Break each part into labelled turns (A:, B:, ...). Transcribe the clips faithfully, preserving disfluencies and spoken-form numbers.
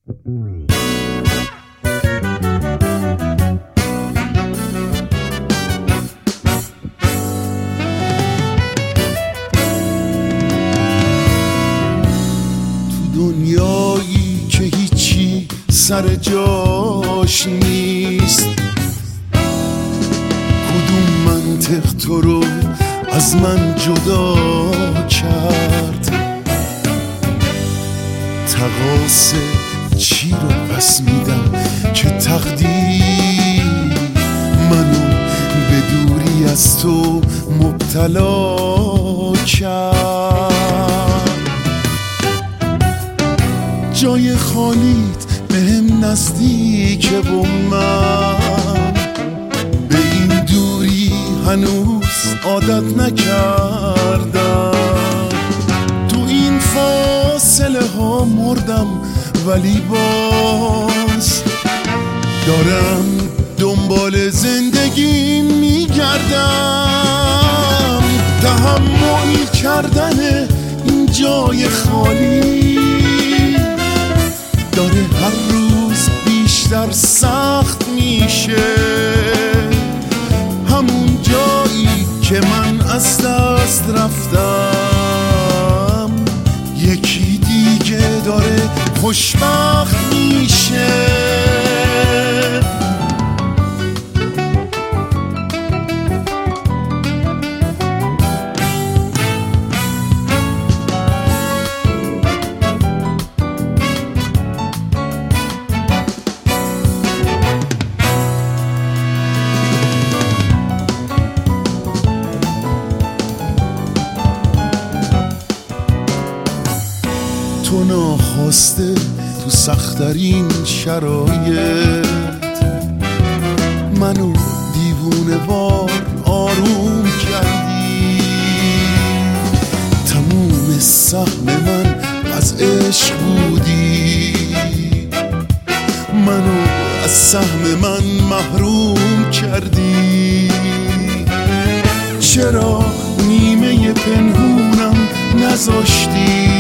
A: دنیایی که هیچی سر جاش نیست، کدوم منطق تو رو از من جدا کرد؟ تقاصه چی رو پس میدم که تقدیر منو به دوری از تو مبتلا کرد؟ جای خالیت بهم نزدیکه و من به این دوری هنوز عادت نکردم. تو این فاصله ها مردم ولی باز دارم دنبال زندگی میگردم. تحمل کردن این جای خالی داره هر روز بیشتر سخت میشه. همون جایی که من از دست رفتم یکی دیگه داره خوشبخت میشه. تو ناخواسته تو سخت‌ترین شرایط منو دیوونه وار آروم کردی. تموم سهم من از عشق بودی، منو از سهم من محروم کردی. چرا نیمه پنهونم نذاشتی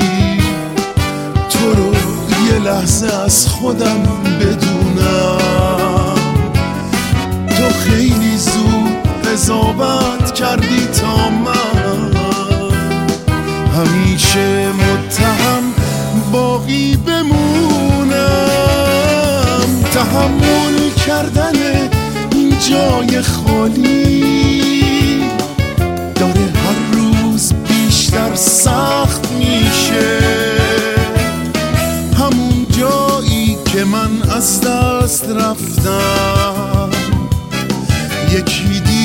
A: تو رو یه لحظه از خودم بدونم؟ تو خیلی زود قضاوت کردی تا من همیشه متهم باقی بمونم. تحمل کردن این جای خالی داره هر روز بیشتر سخت میشه. همون جایی که من از دست رفتم یکی دیگه